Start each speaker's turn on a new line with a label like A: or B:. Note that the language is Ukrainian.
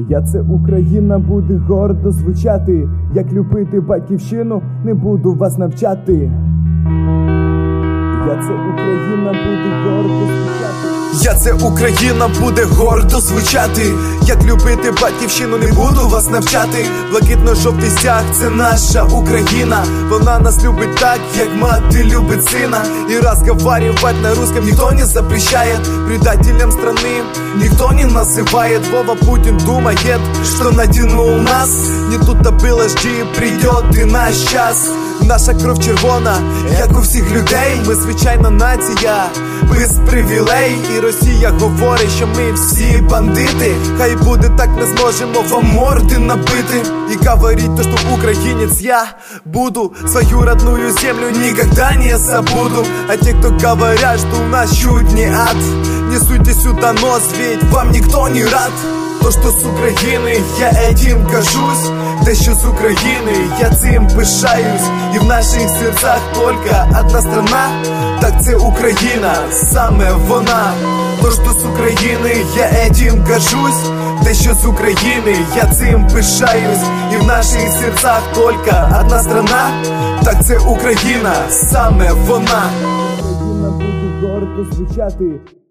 A: Я це Україна буде гордо звучати. Як любити батьківщину, не буду вас навчати. Я це Україна буде гордо звучати.
B: Я це Україна буде гордо звучати. Як любити батьківщину, не буду вас навчати. Блакитно-жовтий стяг – це наша Україна. Вона нас любить так, як мати любить сина. И разговаривать на русском никто не запрещает. Предателем страны никто не называет. Вова Путин думает, что натянул нас. Не тут-то было, жди, придет и наш час. Наша кров червона, як у всіх людей. Ми звичайна нація, без привілей. І Росія говорить, що ми всі бандити. Хай буде так, не зможемо вам морди набити. И говорить то, что украинец я буду. Свою родную землю никогда не забуду. А те, кто говорят, что у нас чуть не ад, не суйте сюда нос, ведь вам никто не рад. То, що з України, я этим кажусь. Те, що з України, я цим пишаюсь. І в наших серцях тільки одна страна, так це Україна, саме вона. То, що з України, я этим кажусь. Те, що з України, я цим пишаюсь. І в наших серцях тільки одна страна, так це Україна, саме вона.
A: Україна буде гордо звучати.